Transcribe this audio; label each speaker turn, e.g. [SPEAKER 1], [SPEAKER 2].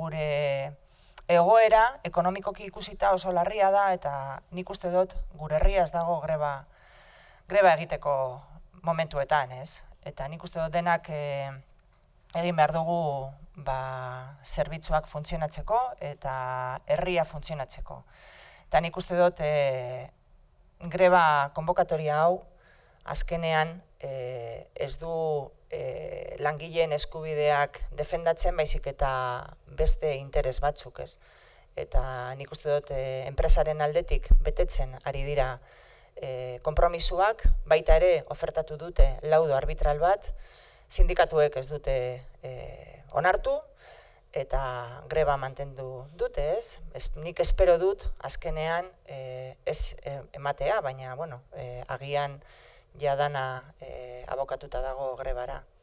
[SPEAKER 1] gure egoera ekonomikoki ikusita oso larria da, eta nik uste dut gure herria ez dago greba egiteko momentuetan, ez? Eta nik uste dut denak egin behar dugu zerbitzuak funtzionatzeko eta herria funtzionatzeko. Eta nik uste dut greba konbokatoria hau azkenean ez du langileen eskubideak defendatzen, baizik eta beste interes batzuk, ez? Eta nik uste dut enpresaren aldetik betetzen ari dira konpromisuak, baita ere ofertatu dute laudo arbitral bat, sindikatuek ez dute onartu, eta greba mantendu dute, ez? Nik espero dut azkenean ez ematea, baina, bueno, agian ja dana abokatuta dago grebara.